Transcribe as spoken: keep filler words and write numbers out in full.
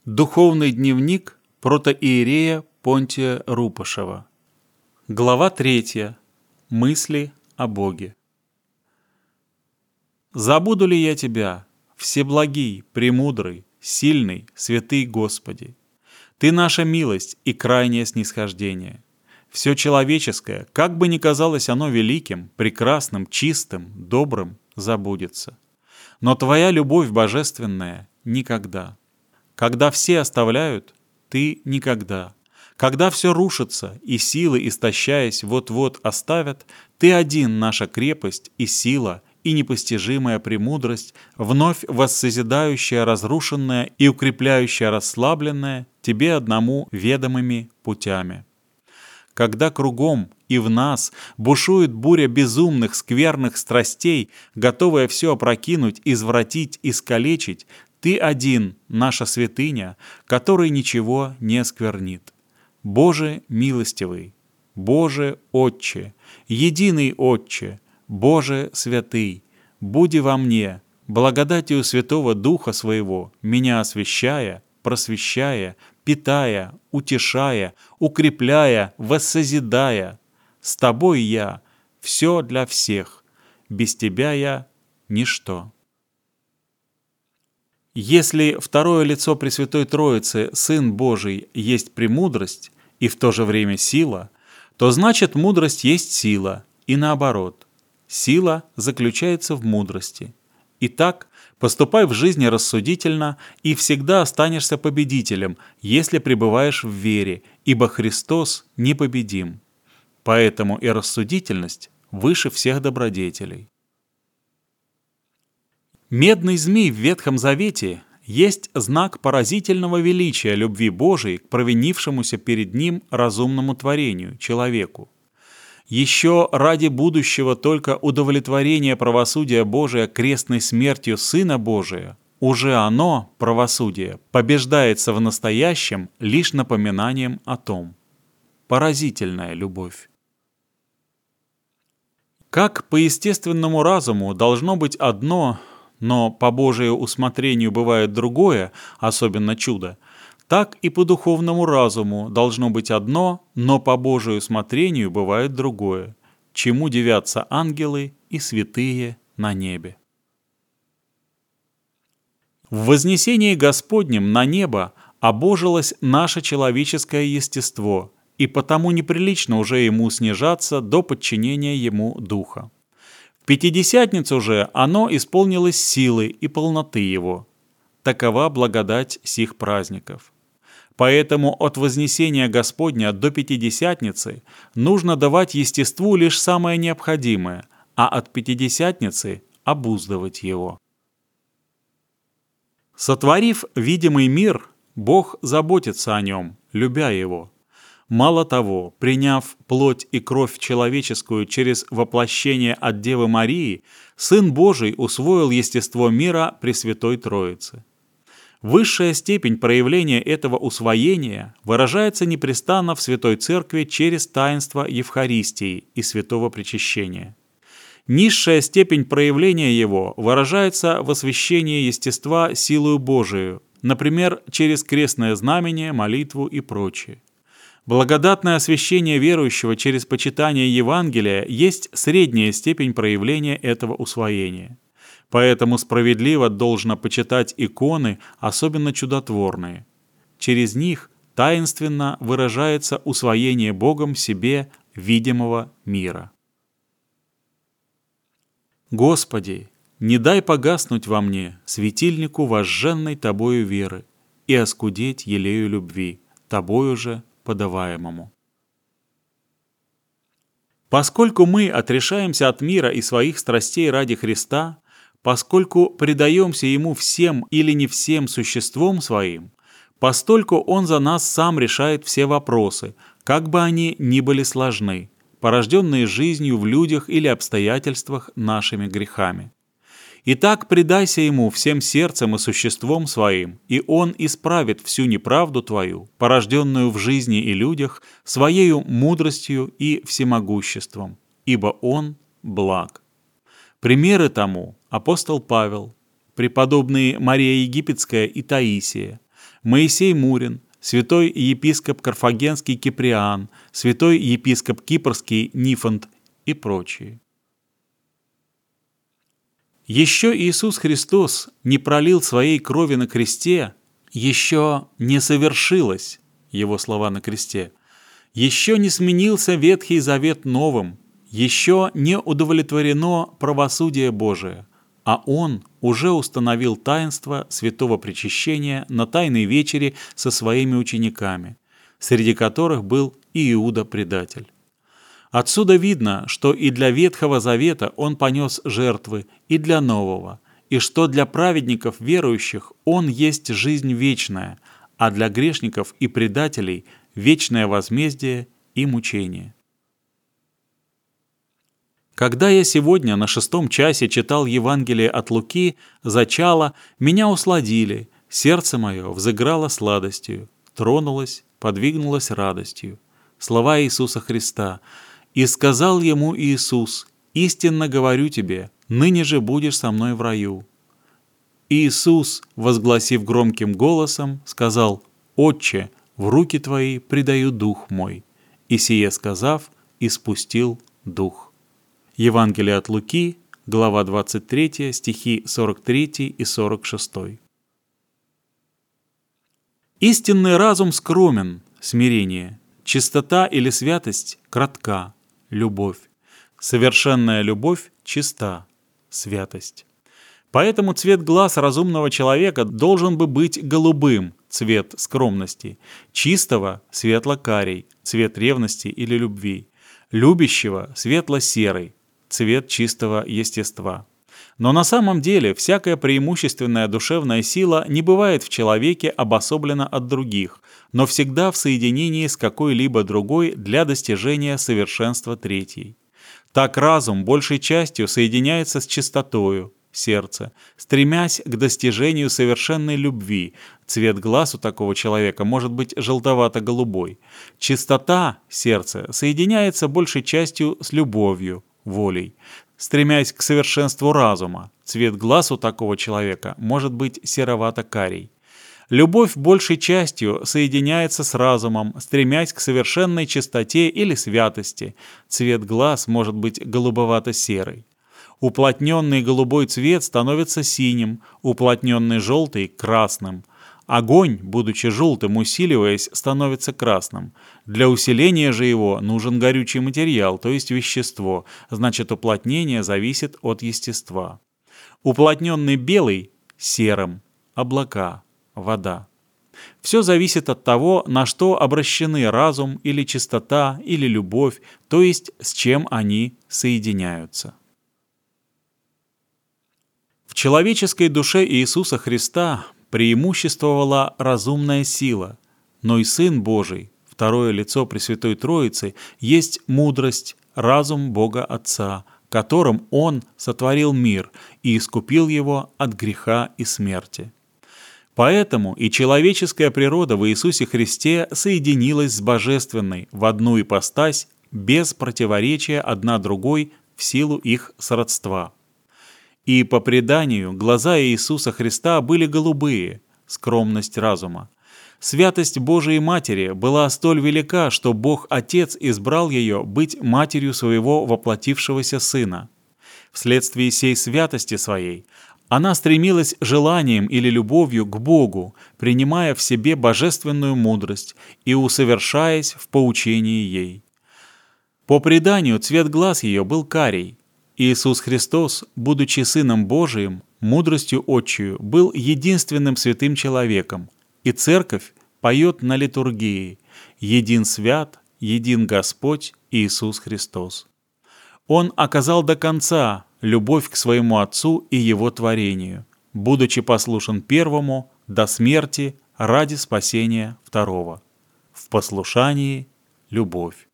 Духовный дневник протоиерея Понтия Рупашева. Глава третья. Мысли о Боге. «Забуду ли я Тебя, всеблагий, премудрый, сильный, святый Господи? Ты наша милость и крайнее снисхождение. Все человеческое, как бы ни казалось оно великим, прекрасным, чистым, добрым, забудется. Но Твоя любовь божественная никогда. Когда все оставляют, Ты никогда. Когда все рушится, и силы, истощаясь, вот-вот оставят, Ты один наша крепость и сила, и непостижимая премудрость, вновь воссозидающая разрушенное и укрепляющая расслабленное, Тебе одному ведомыми путями. Когда кругом и в нас бушует буря безумных, скверных страстей, готовая все опрокинуть, извратить, искалечить, Ты один, наша святыня, который ничего не сквернит. Боже милостивый, Боже Отче, единый Отче, Боже святый, буди во мне, благодатью Святого Духа Своего, меня освящая, просвещая, питая, утешая, укрепляя, воссозидая. С Тобой я — все для всех, без Тебя я — ничто». Если второе лицо Пресвятой Троицы, Сын Божий, есть премудрость и в то же время сила, то значит мудрость есть сила, и наоборот. Сила заключается в мудрости. Итак, поступай в жизни рассудительно, и всегда останешься победителем, если пребываешь в вере, ибо Христос непобедим. Поэтому и рассудительность выше всех добродетелей. Медный змей в Ветхом Завете есть знак поразительного величия любви Божией к провинившемуся перед ним разумному творению, человеку. Еще ради будущего только удовлетворения правосудия Божия крестной смертью Сына Божия, уже оно, правосудие, побеждается в настоящем лишь напоминанием о том. Поразительная любовь. Как по естественному разуму должно быть одно, но по Божию усмотрению бывает другое, особенно чудо, так и по духовному разуму должно быть одно, но по Божию усмотрению бывает другое, чему дивятся ангелы и святые на небе. В вознесении Господнем на небо обожилось наше человеческое естество, и потому неприлично уже ему снижаться до подчинения ему духа. В Пятидесятницу же оно исполнилось силы и полноты его. Такова благодать сих праздников. Поэтому от вознесения Господня до Пятидесятницы нужно давать естеству лишь самое необходимое, а от Пятидесятницы обуздывать его. Сотворив видимый мир, Бог заботится о нем, любя его. Мало того, приняв плоть и кровь человеческую через воплощение от Девы Марии, Сын Божий усвоил естество мира Пресвятой Троицы. Высшая степень проявления этого усвоения выражается непрестанно в Святой Церкви через таинство Евхаристии и Святого Причащения. Низшая степень проявления его выражается в освящении естества силою Божию, например, через крестное знамение, молитву и прочее. Благодатное освящение верующего через почитание Евангелия есть средняя степень проявления этого усвоения. Поэтому справедливо должно почитать иконы, особенно чудотворные. Через них таинственно выражается усвоение Богом себе видимого мира. Господи, не дай погаснуть во мне светильнику возжженной Тобою веры и оскудеть елею любви, Тобою же подаваемому. Поскольку мы отрешаемся от мира и своих страстей ради Христа, поскольку предаемся Ему всем или не всем существом своим, постольку Он за нас сам решает все вопросы, как бы они ни были сложны, порожденные жизнью в людях или обстоятельствах нашими грехами. Итак, предайся Ему всем сердцем и существом своим, и Он исправит всю неправду твою, порожденную в жизни и людях, Своею мудростью и всемогуществом, ибо Он благ. Примеры тому апостол Павел, преподобные Мария Египетская и Таисия, Моисей Мурин, святой епископ Карфагенский Киприан, святой епископ Кипрский Нифонт и прочие. Еще Иисус Христос не пролил своей крови на кресте, еще не совершилось, его слова на кресте, еще не сменился Ветхий Завет новым, еще не удовлетворено правосудие Божие, а Он уже установил таинство святого причащения на Тайной вечере со своими учениками, среди которых был и Иуда-предатель. Отсюда видно, что и для Ветхого Завета Он понес жертвы, и для Нового, и что для праведников верующих Он есть жизнь вечная, а для грешников и предателей – вечное возмездие и мучение. Когда я сегодня на шестом часе читал Евангелие от Луки, зачало, меня усладили, сердце мое взыграло сладостью, тронулось, подвигнулось радостью. Слова Иисуса Христа. «И сказал ему Иисус, истинно говорю тебе, ныне же будешь со мной в раю». Иисус, возгласив громким голосом, сказал: «Отче, в руки твои предаю дух мой». И сие сказав, испустил дух. Евангелие от Луки, глава двадцать третья, стихи сорок третий и сорок шестой. Истинный разум скромен, смирение, чистота или святость кратка, любовь. Совершенная любовь чиста, святость. Поэтому цвет глаз разумного человека должен бы быть голубым, цвет скромности, чистого – светло-карий, цвет ревности или любви, любящего – светло-серый, цвет чистого естества. Но на самом деле всякая преимущественная душевная сила не бывает в человеке обособлена от других, но всегда в соединении с какой-либо другой для достижения совершенства третьей. Так разум большей частью соединяется с чистотою, сердце, стремясь к достижению совершенной любви. Цвет глаз у такого человека может быть желтовато-голубой. Чистота, сердце, соединяется большей частью с любовью, волей. Стремясь к совершенству разума, цвет глаз у такого человека может быть серовато-карий. Любовь большей частью соединяется с разумом, стремясь к совершенной чистоте или святости. Цвет глаз может быть голубовато-серый. Уплотненный голубой цвет становится синим, уплотненный желтый – красным. Огонь, будучи желтым, усиливаясь, становится красным. Для усиления же его нужен горючий материал, то есть вещество, значит уплотнение зависит от естества. Уплотненный белый – серым, облака, вода. Все зависит от того, на что обращены разум или чистота или любовь, то есть с чем они соединяются. В человеческой душе Иисуса Христа преимуществовала разумная сила, но и Сын Божий, второе лицо Пресвятой Троицы, есть мудрость, разум Бога Отца, которым Он сотворил мир и искупил его от греха и смерти. Поэтому и человеческая природа в Иисусе Христе соединилась с божественной в одну ипостась без противоречия одна другой в силу их сродства. И по преданию глаза Иисуса Христа были голубые, скромность разума. Святость Божией Матери была столь велика, что Бог Отец избрал ее быть матерью своего воплотившегося Сына. Вследствие сей святости своей она стремилась желанием или любовью к Богу, принимая в себе божественную мудрость и усовершаясь в поучении ей. По преданию цвет глаз ее был карий. Иисус Христос, будучи Сыном Божиим, мудростью отчию, был единственным святым человеком, и Церковь поет на литургии «Един свят, един Господь Иисус Христос». Он оказал до конца любовь к своему Отцу и Его творению, будучи послушен первому до смерти ради спасения второго. В послушании – любовь.